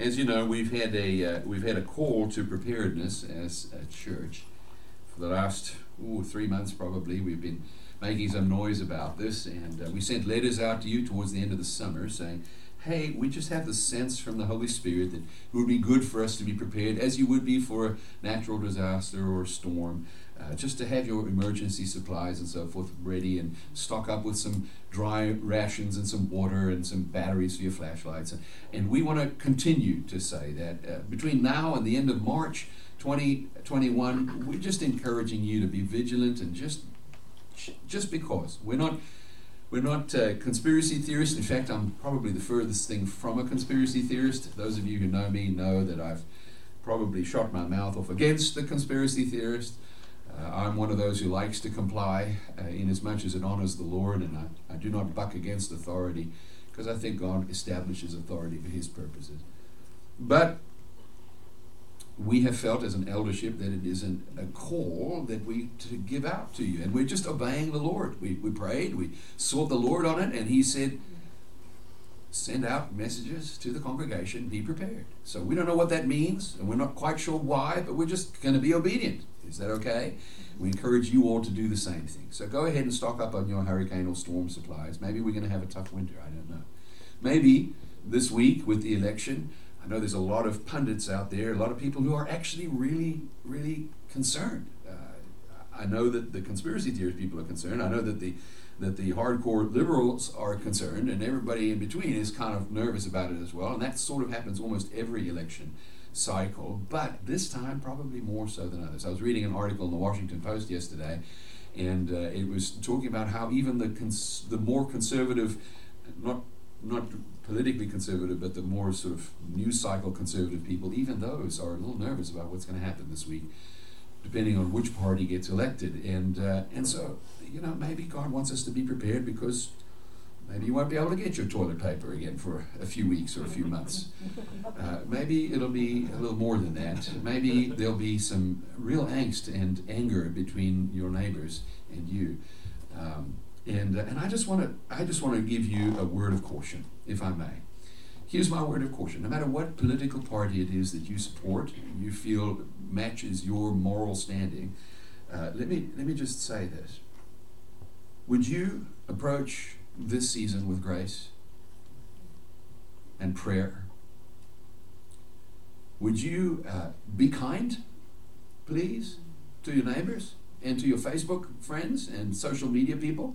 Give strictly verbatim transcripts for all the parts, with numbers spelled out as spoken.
As you know, we've had a uh, we've had a call to preparedness as a church for the last ooh, three months probably. We've been making some noise about this, and uh, we sent letters out to you towards the end of the summer saying, hey, we just have the sense from the Holy Spirit that it would be good for us to be prepared, as you would be for a natural disaster or a storm, uh, just to have your emergency supplies and so forth ready, and stock up with some dry rations and some water and some batteries for your flashlights. And, and we want to continue to say that uh, between now and the end of March twenty twenty-one, we're just encouraging you to be vigilant, and just just because we're not We're not uh, conspiracy theorists. In fact, I'm probably the furthest thing from a conspiracy theorist. Those of you who know me know that I've probably shot my mouth off against the conspiracy theorist. Uh, I'm one of those who likes to comply uh, in as much as it honors the Lord, and I, I do not buck against authority, because I think God establishes authority for His purposes. But we have felt as an eldership that it is an, a call that we to give out to you, and we're just obeying the Lord. We we prayed, we sought the Lord on it, and He said, send out messages to the congregation, be prepared. So we don't know what that means, and we're not quite sure why, but we're just going to be obedient. Is that okay? We encourage you all to do the same thing. So go ahead and stock up on your hurricane or storm supplies. Maybe we're going to have a tough winter, I don't know. Maybe this week with the election, I know there's a lot of pundits out there, a lot of people who are actually really, really concerned. Uh, I know that the conspiracy theorist people are concerned. I know that the that the hardcore liberals are concerned, and everybody in between is kind of nervous about it as well. And that sort of happens almost every election cycle, but this time probably more so than others. I was reading an article in the Washington Post yesterday, and uh, it was talking about how even the cons- the more conservative, not not politically conservative, but the more sort of news cycle conservative people, even those are a little nervous about what's going to happen this week, depending on which party gets elected. And uh, and so, you know, maybe God wants us to be prepared, because maybe you won't be able to get your toilet paper again for a few weeks or a few months. Uh, maybe it'll be a little more than that. Maybe there'll be some real angst and anger between your neighbors and you. Um, And uh, and I just want to I just want to give you a word of caution, if I may. Here's my word of caution. No matter what political party it is that you support, you feel matches your moral standing, uh, let me let me just say this. Would you approach this season with grace and prayer? Would you uh, be kind, please, to your neighbors and to your Facebook friends and social media people?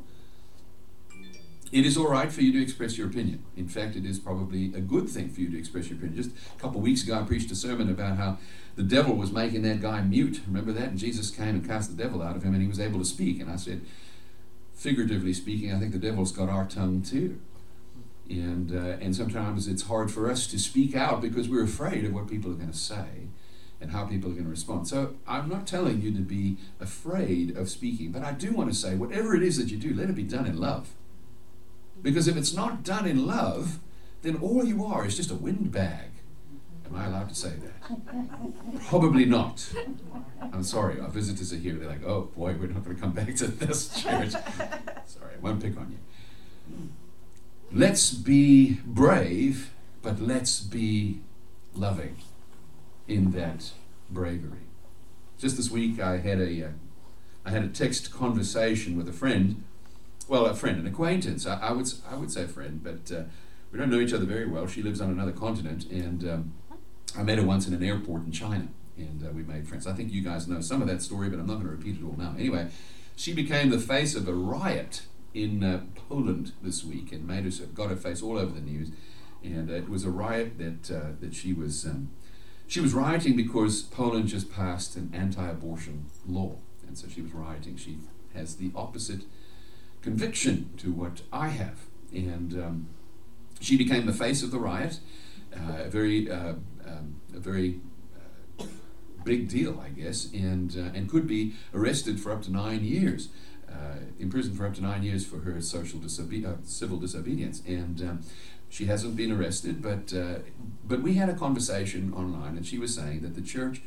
It is all right for you to express your opinion. In fact, it is probably a good thing for you to express your opinion. Just a couple of weeks ago, I preached a sermon about how the devil was making that guy mute. Remember that? And Jesus came and cast the devil out of him, and he was able to speak. And I said, figuratively speaking, I think the devil's got our tongue too. And uh, and sometimes it's hard for us to speak out because we're afraid of what people are going to say and how people are going to respond. So I'm not telling you to be afraid of speaking, but I do want to say, whatever it is that you do, let it be done in love. Because if it's not done in love, then all you are is just a windbag. Am I allowed to say that? Probably not. I'm sorry, our visitors are here. They're like, oh boy, we're not going to come back to this church. Sorry, I won't pick on you. Let's be brave, but let's be loving in that bravery. Just this week, I had a, uh, I had a text conversation with a friend. Well, a friend, an acquaintance. I, I would I would say friend, but uh, we don't know each other very well. She lives on another continent, and um, I met her once in an airport in China, and uh, we made friends. I think you guys know some of that story, but I'm not going to repeat it all now. Anyway, she became the face of a riot in uh, Poland this week, and made her got her face all over the news. And uh, it was a riot that uh, that she was um, she was rioting because Poland just passed an anti-abortion law, and so she was rioting. She has the opposite conviction to what I have, and um, she became the face of the riot. Uh, a very, uh, um, a very uh, big deal, I guess, and uh, and could be arrested for up to nine years, uh, imprisoned for up to nine years for her social disobe- uh, civil disobedience. And um, she hasn't been arrested, but uh, but we had a conversation online, and she was saying that the church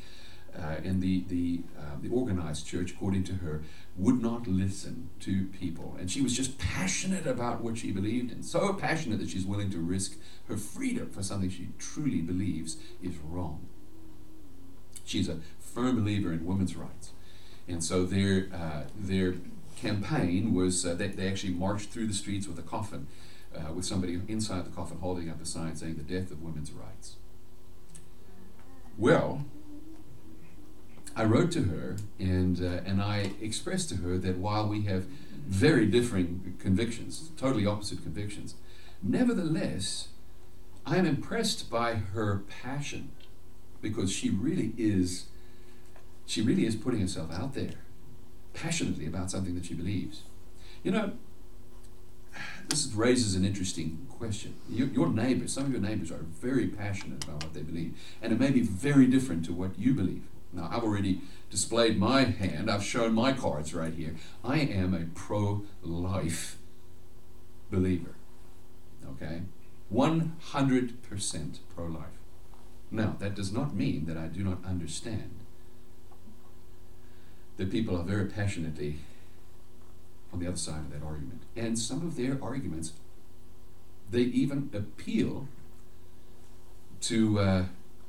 uh, and the the uh, the organized church, according to her, would not listen to people. And she was just passionate about what she believed in, so passionate that she's willing to risk her freedom for something she truly believes is wrong. She's a firm believer in women's rights. And so their uh, their campaign was uh, they, they actually marched through the streets with a coffin, uh, with somebody inside the coffin holding up a sign saying the death of women's rights. Well, I wrote to her and uh, and I expressed to her that while we have very differing convictions, totally opposite convictions, nevertheless, I am impressed by her passion, because she really is she really is putting herself out there passionately about something that she believes. You know, this raises an interesting question. Your, your neighbors, some of your neighbors are very passionate about what they believe, and it may be very different to what you believe. Now, I've already displayed my hand. I've shown my cards right here. I am a pro-life believer. Okay? one hundred percent pro-life. Now, that does not mean that I do not understand that people are very passionately on the other side of that argument. And some of their arguments, they even appeal to uh,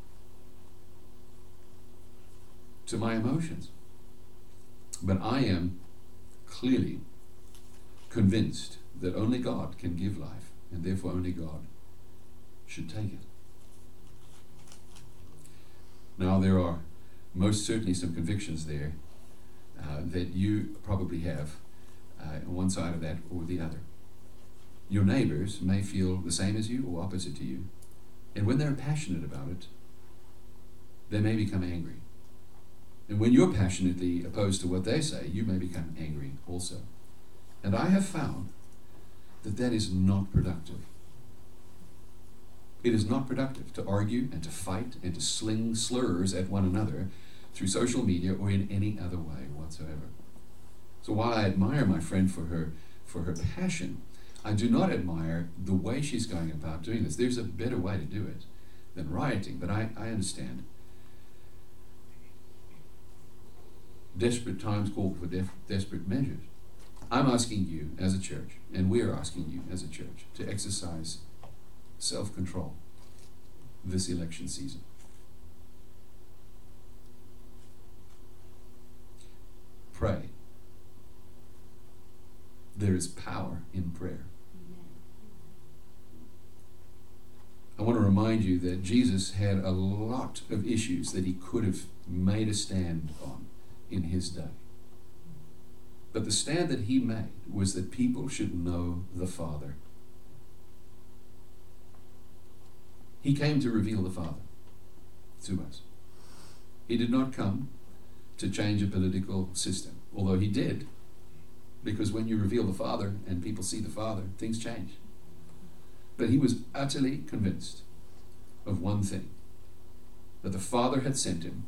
to my emotions. But I am clearly convinced that only God can give life, and therefore only God should take it. Now, there are most certainly some convictions there uh, that you probably have uh, on one side of that or the other. Your neighbors may feel the same as you or opposite to you, and when they're passionate about it, they may become angry. And when you're passionately opposed to what they say, you may become angry also. And I have found that that is not productive. It is not productive to argue and to fight and to sling slurs at one another through social media or in any other way whatsoever. So while I admire my friend for her for her passion, I do not admire the way she's going about doing this. There's a better way to do it than rioting, but I, I understand. Desperate times call for def- desperate measures. I'm asking you as a church, and we're asking you as a church, to exercise self-control this election season. Pray. There is power in prayer. I want to remind you that Jesus had a lot of issues that he could have made a stand on in his day. But the stand that he made was that people should know the Father. He came to reveal the Father to us. He did not come to change a political system, although he did, because when you reveal the Father and people see the Father, things change. But he was utterly convinced of one thing, that the Father had sent him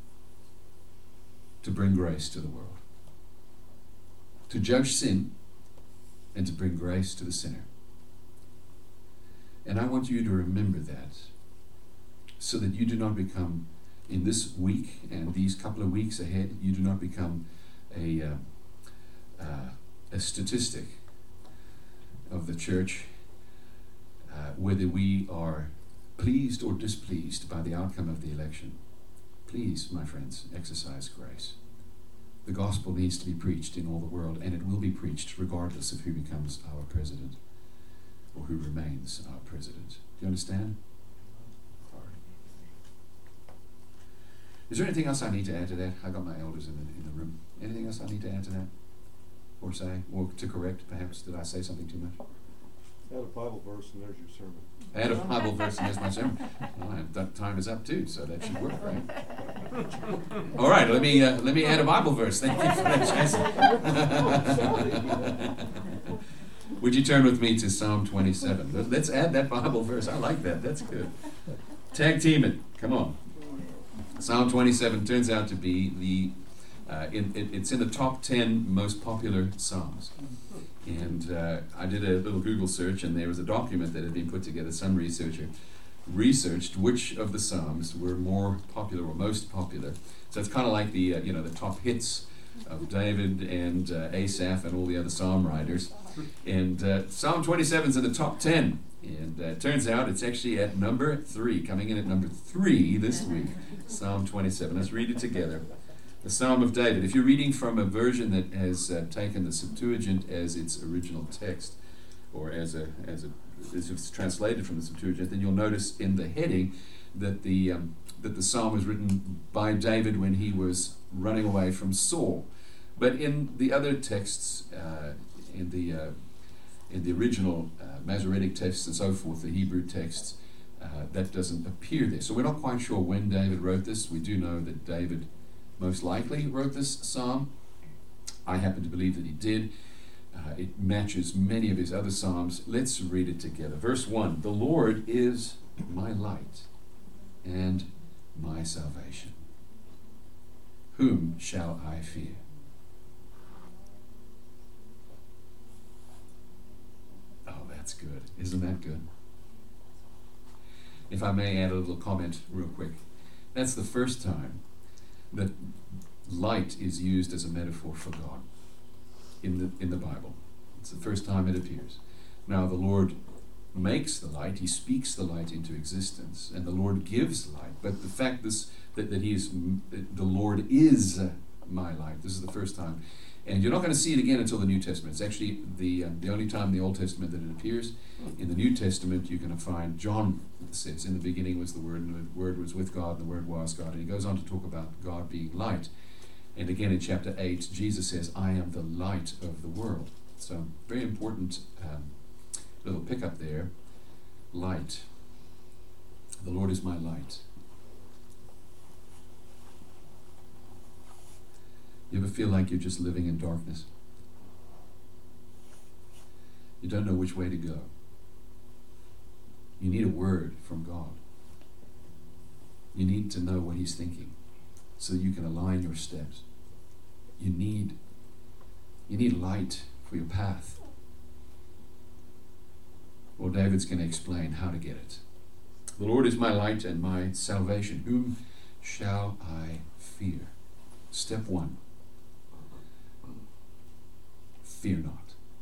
to bring grace to the world, to judge sin and to bring grace to the sinner. And I want you to remember that, so that you do not become, in this week and these couple of weeks ahead, you do not become a uh, uh, a statistic of the church, uh, whether we are pleased or displeased by the outcome of the election. Please, my friends, exercise grace. The gospel needs to be preached in all the world, and it will be preached regardless of who becomes our president or who remains our president. Do you understand? All right. Is there anything else I need to add to that? I got my elders in the, in the room. Anything else I need to add to that? Or say? Or to correct, perhaps? Did I say something too much? Add a Bible verse and there's your sermon. Add a Bible verse and there's my sermon. Well, that time is up too, so that should work, right? All right, let me uh, let me add a Bible verse. Thank you for that, Jason. Would you turn with me to Psalm twenty-seven? Let's add that Bible verse. I like that. That's good. Tag team it. Come on. Psalm twenty-seven turns out to be the uh, it, it, it's in the top ten most popular psalms. And uh, I did a little Google search, and there was a document that had been put together. Some researcher researched which of the Psalms were more popular or most popular. So it's kind of like the uh, you know the top hits of David and uh, Asaph and all the other psalm writers. And uh, Psalm twenty-seven is in the top ten. And uh, it turns out it's actually at number three, coming in at number three this week. Psalm twenty-seven. Let's read it together. The Psalm of David. If you're reading from a version that has uh, taken the Septuagint as its original text, or as a as a as it's translated from the Septuagint, then you'll notice in the heading that the um, that the psalm was written by David when he was running away from Saul. But in the other texts, uh, in the uh, in the original uh, Masoretic texts and so forth, the Hebrew texts, uh, that doesn't appear there. So we're not quite sure when David wrote this. We do know that David most likely wrote this psalm. I happen to believe that he did. Uh, it matches many of his other psalms. Let's read it together. Verse one, the Lord is my light and my salvation. Whom shall I fear? Oh, that's good. Isn't that good? If I may add a little comment real quick. That's the first time that light is used as a metaphor for God in the in the Bible. It's the first time it appears. Now the Lord makes the light, he speaks the light into existence, and the Lord gives light. But the fact this that, that he is the Lord is my light. This is the first time. And you're not going to see it again until the New Testament. It's actually the um, the only time in the Old Testament that it appears. In the New Testament, you're going to find John says, in the beginning was the Word, and the Word was with God, and the Word was God. And he goes on to talk about God being light. And again in chapter eight, Jesus says, I am the light of the world. So very important um, little pickup there. Light. The Lord is my light. You ever feel like you're just living in darkness? You don't know which way to go. You need a word from God. You need to know what he's thinking so that you can align your steps. You need, you need light for your path. Well, David's going to explain how to get it. The Lord is my light and my salvation. Whom shall I fear? Step one. Fear not.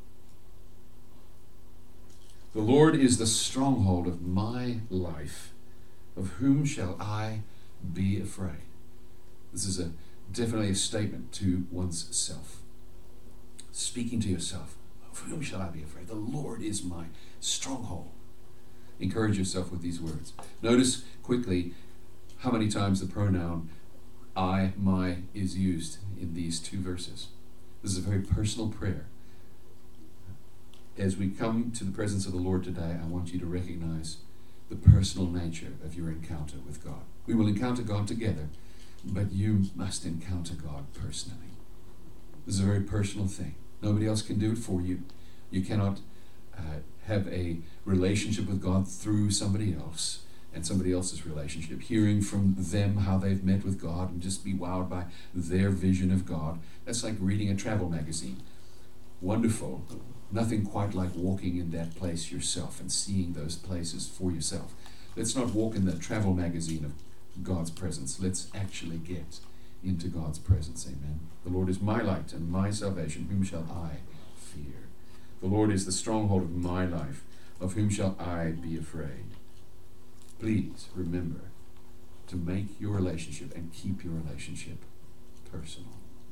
The Lord is the stronghold of my life. Of whom shall I be afraid? This is a definitely a statement to one's self. Speaking to yourself. Of whom shall I be afraid? The Lord is my stronghold. Encourage yourself with these words. Notice quickly how many times the pronoun I, my is used in these two verses. This is a very personal prayer. As we come to the presence of the Lord today, I want you to recognize the personal nature of your encounter with God. We will encounter God together, but you must encounter God personally. This is a very personal thing. Nobody else can do it for you. You cannot uh, have a relationship with God through somebody else and somebody else's relationship, hearing from them how they've met with God and just be wowed by their vision of God. That's like reading a travel magazine. Wonderful. Nothing quite like walking in that place yourself and seeing those places for yourself. Let's not walk in the travel magazine of God's presence. Let's actually get into God's presence. Amen. The Lord is my light and my salvation. Whom shall I fear? The Lord is the stronghold of my life. Of whom shall I be afraid? Please remember to make your relationship and keep your relationship personal.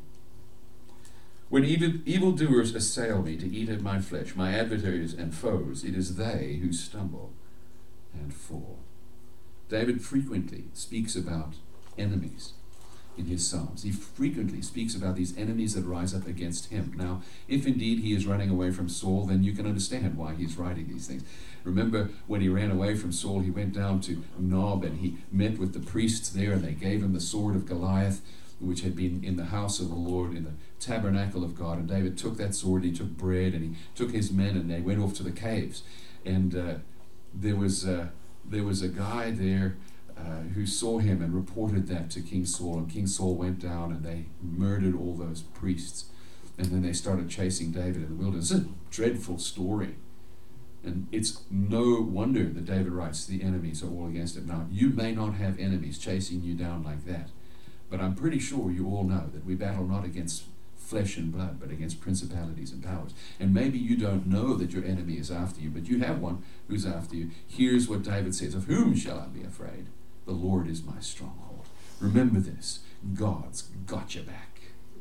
When evil evildoers assail me to eat of my flesh, my adversaries and foes, it is they who stumble and fall. David frequently speaks about enemies in his Psalms. He frequently speaks about these enemies that rise up against him. Now, if indeed he is running away from Saul, then you can understand why he's writing these things. Remember, when he ran away from Saul, he went down to Nob and he met with the priests there, and they gave him the sword of Goliath, which had been in the house of the Lord, in the tabernacle of God. And David took that sword, he took bread, and he took his men, and they went off to the caves. And uh, there was uh, there was a guy there uh, who saw him and reported that to King Saul. And King Saul went down and they murdered all those priests. And then they started chasing David in the wilderness. It's a dreadful story. And it's no wonder that David writes, the enemies are all against it. Now, you may not have enemies chasing you down like that, but I'm pretty sure you all know that we battle not against flesh and blood, but against principalities and powers. And maybe you don't know that your enemy is after you, but you have one who's after you. Here's what David says, of whom shall I be afraid? The Lord is my stronghold. Remember this, God's got your back.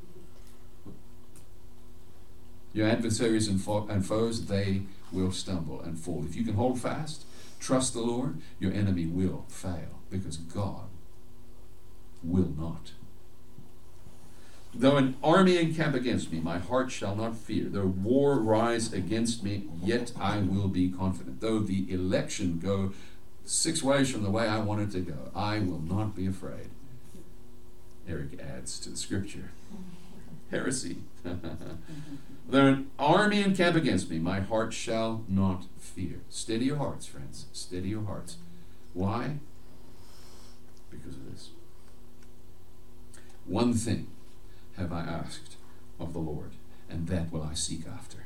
Your adversaries and, fo- and foes, they will stumble and fall. If you can hold fast, trust the Lord, your enemy will fail, because God will not. Though an army encamp against me, my heart shall not fear. Though war rise against me, yet I will be confident. Though the election go six ways from the way I want it to go, I will not be afraid. Eric adds to the scripture. Heresy. Though an army encamp against me, my heart shall not fear. Steady your hearts, friends. Steady your hearts. Why? Because of this. One thing have I asked of the Lord, and that will I seek after,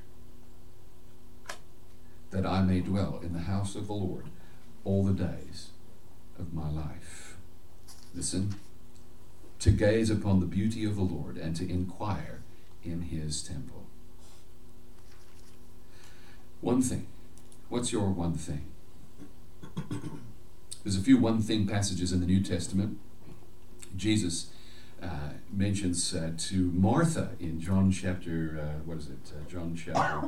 that I may dwell in the house of the Lord all the days of my life. Listen, to gaze upon the beauty of the Lord and to inquire in his temple. One thing. What's your one thing? There's a few one thing passages in the New Testament. Jesus Uh, mentions uh, to Martha in John chapter, uh, what is it? Uh, John chapter,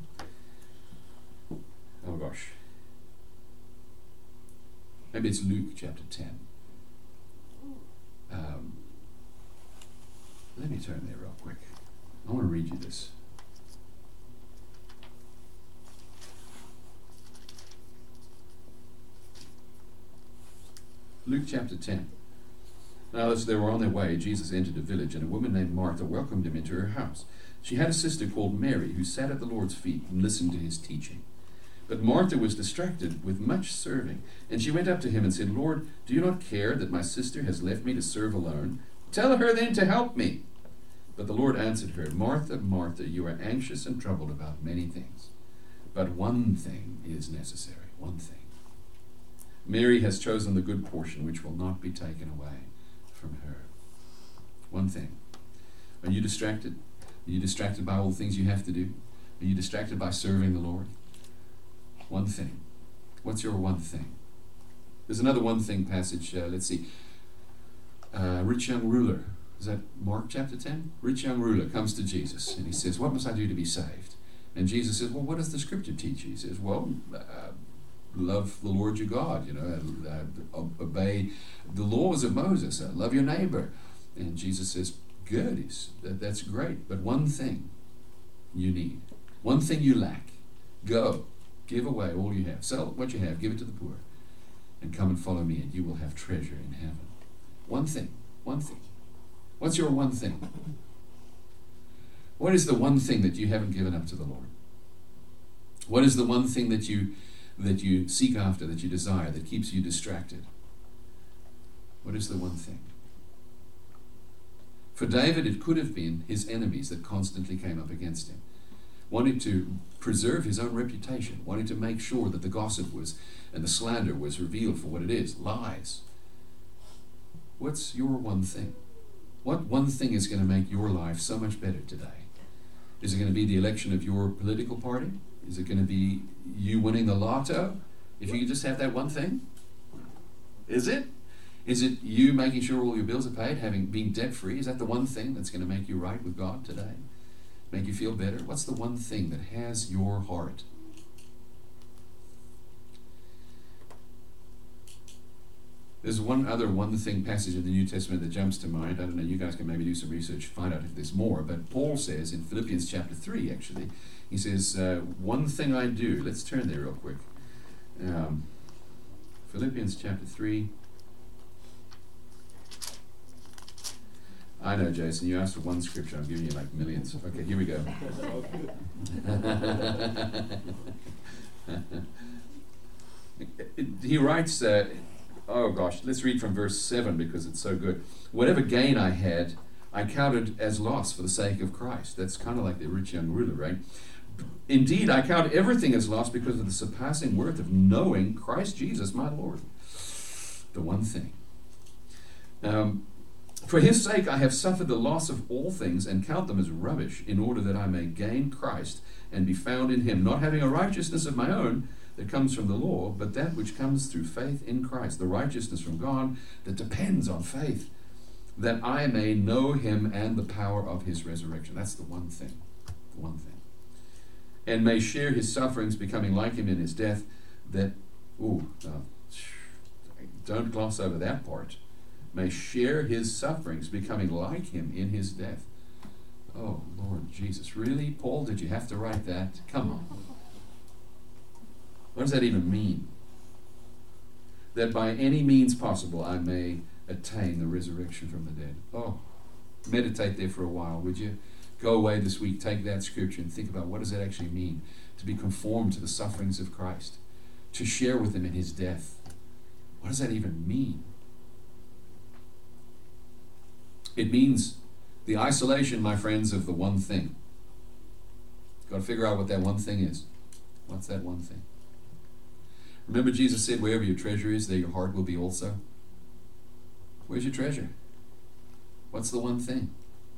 oh gosh. Maybe it's Luke chapter ten. Um, let me turn there real quick. I want to read you this. Luke chapter ten. Now, as they were on their way, Jesus entered a village, and a woman named Martha welcomed him into her house. She had a sister called Mary, who sat at the Lord's feet and listened to his teaching. But Martha was distracted with much serving, and she went up to him and said, Lord, do you not care that my sister has left me to serve alone? Tell her then to help me. But the Lord answered her, Martha, Martha, you are anxious and troubled about many things, but one thing is necessary, one thing. Mary has chosen the good portion, which will not be taken away from her. One thing. Are you distracted? Are you distracted by all the things you have to do? Are you distracted by serving the Lord? One thing. What's your one thing? There's another one thing passage. Uh, let's see. Uh, rich young ruler. Is that Mark chapter ten? Rich young ruler comes to Jesus and he says, what must I do to be saved? And Jesus says, well, what does the scripture teach you? He says, well, uh, love the Lord your God, you know, uh, uh, obey the laws of Moses, uh, love your neighbor. And Jesus says, good, He's, that, that's great, but one thing you need, one thing you lack, go, give away all you have, sell what you have, give it to the poor, and come and follow me, and you will have treasure in heaven. One thing, one thing. What's your one thing? What is the one thing that you haven't given up to the Lord? What is the one thing that you that you seek after, that you desire, that keeps you distracted? What is the one thing? For David, it could have been his enemies that constantly came up against him, wanting to preserve his own reputation, wanting to make sure that the gossip was and the slander was revealed for what it is, lies. What's your one thing? What one thing is going to make your life so much better today? Is it going to be the election of your political party? Is it going to be you winning the lotto? If you could just have that one thing? Is it? Is it you making sure all your bills are paid, having been debt-free? Is that the one thing that's going to make you right with God today? Make you feel better? What's the one thing that has your heart? There's one other one thing passage in the New Testament that jumps to mind. I don't know, you guys can maybe do some research, find out if there's more, but Paul says in Philippians chapter three, actually, he says, uh, one thing I do. Let's turn there real quick. Um, Philippians chapter three. I know, Jason, you asked for one scripture. I'm giving you like millions. Okay, here we go. He writes, uh, oh gosh, let's read from verse seven because it's so good. Whatever gain I had, I counted as loss for the sake of Christ. That's kind of like the rich young ruler, right? Indeed, I count everything as lost because of the surpassing worth of knowing Christ Jesus, my Lord. The one thing. Um, For his sake I have suffered the loss of all things and count them as rubbish, in order that I may gain Christ and be found in him, not having a righteousness of my own that comes from the law, but that which comes through faith in Christ, the righteousness from God that depends on faith, that I may know him and the power of his resurrection. That's the one thing. The one thing. And may share his sufferings, becoming like him in his death, that, ooh, no, don't gloss over that part. May share his sufferings, becoming like him in his death. Oh, Lord Jesus. Really, Paul, did you have to write that? Come on. What does that even mean? That by any means possible I may attain the resurrection from the dead. Oh, meditate there for a while, would you? Go away this week, take that scripture and think about what does that actually mean? To be conformed to the sufferings of Christ. To share with him in his death. What does that even mean? It means the isolation, my friends, of the one thing. Got to figure out what that one thing is. What's that one thing? Remember Jesus said, wherever your treasure is, there your heart will be also. Where's your treasure? What's the one thing?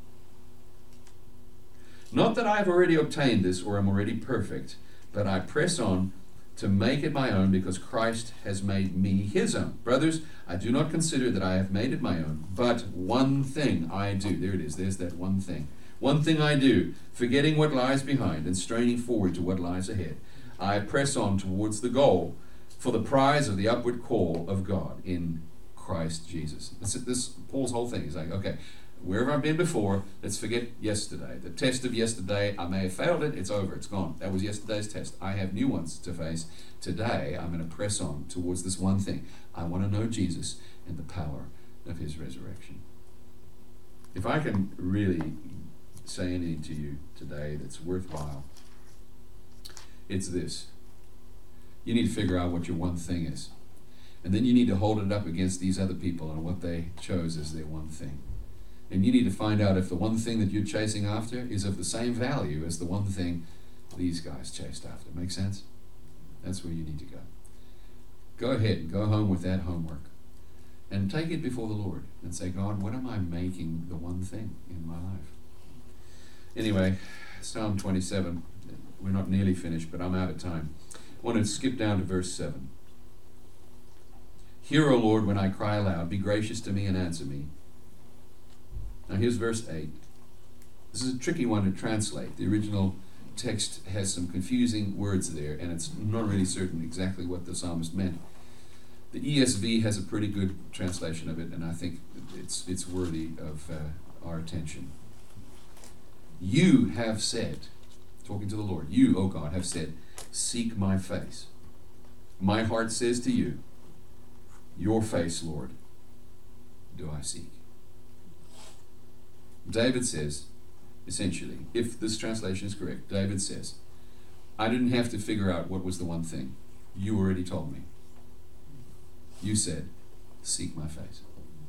Not that I have already obtained this or am already perfect, but I press on to make it my own because Christ has made me his own. Brothers, I do not consider that I have made it my own, but one thing I do. There it is. There's that one thing. One thing I do, forgetting what lies behind and straining forward to what lies ahead. I press on towards the goal for the prize of the upward call of God in Christ Jesus. This, this Paul's whole thing is like, okay, wherever I've been before, let's forget yesterday. The test of yesterday, I may have failed it, it's over, it's gone. That was yesterday's test. I have new ones to face. Today, I'm going to press on towards this one thing. I want to know Jesus and the power of his resurrection. If I can really say anything to you today that's worthwhile, it's this. You need to figure out what your one thing is. And then you need to hold it up against these other people and what they chose as their one thing. And you need to find out if the one thing that you're chasing after is of the same value as the one thing these guys chased after. Make sense? That's where you need to go. Go ahead and go home with that homework. And take it before the Lord and say, God, what am I making the one thing in my life? Anyway, Psalm twenty-seven. We're not nearly finished, but I'm out of time. I want to skip down to verse seven. Hear, O Lord, when I cry aloud. Be gracious to me and answer me. Now here's verse eight. This is a tricky one to translate. The original text has some confusing words there, and it's not really certain exactly what the psalmist meant. The E S V has a pretty good translation of it, and I think it's it's worthy of uh, our attention. You have said, talking to the Lord, you, O God, have said, seek my face. My heart says to you, your face, Lord, do I seek. David says, essentially, if this translation is correct, David says, I didn't have to figure out what was the one thing. You already told me. You said, seek my face.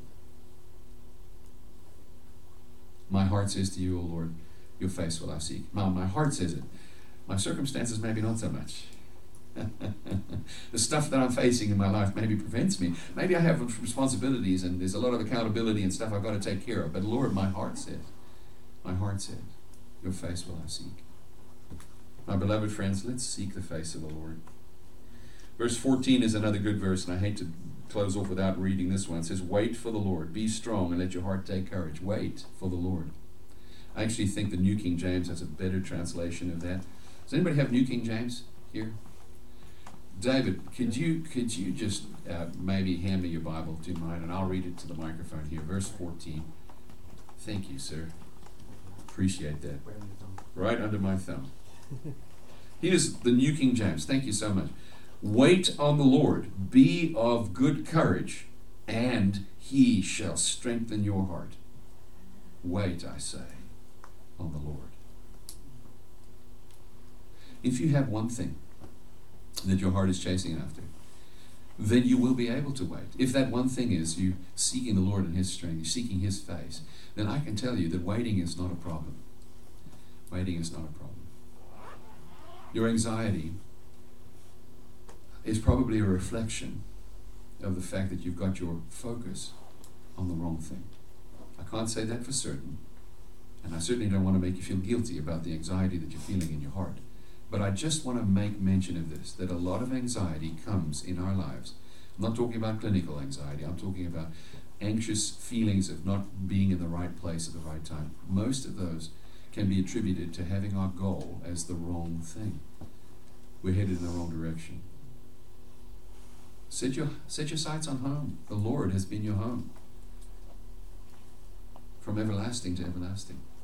My heart says to you, O Lord, your face will I seek. My, my heart says it. My circumstances maybe not so much. The stuff that I'm facing in my life maybe prevents me. Maybe I have responsibilities and there's a lot of accountability and stuff I've got to take care of. But Lord, my heart says, my heart says, your face will I seek. My beloved friends, let's seek the face of the Lord. Verse fourteen is another good verse, and I hate to close off without reading this one. It says, wait for the Lord. Be strong and let your heart take courage. Wait for the Lord. I actually think the New King James has a better translation of that. Does anybody have New King James here? David, could you could you just uh, maybe hand me your Bible, do you mind? And I'll read it to the microphone here. Verse fourteen. Thank you, sir. Appreciate that. Right under my thumb. Here's the New King James. Thank you so much. Wait on the Lord. Be of good courage, and he shall strengthen your heart. Wait, I say, on the Lord. If you have one thing that your heart is chasing after, then you will be able to wait. If that one thing is you seeking the Lord and his strength, you're seeking his face, then I can tell you that waiting is not a problem. Waiting is not a problem. Your anxiety is probably a reflection of the fact that you've got your focus on the wrong thing. I can't say that for certain, and I certainly don't want to make you feel guilty about the anxiety that you're feeling in your heart. But I just want to make mention of this, that a lot of anxiety comes in our lives. I'm not talking about clinical anxiety. I'm talking about anxious feelings of not being in the right place at the right time. Most of those can be attributed to having our goal as the wrong thing. We're headed in the wrong direction. Set your, set your sights on home. The Lord has been your home from everlasting to everlasting.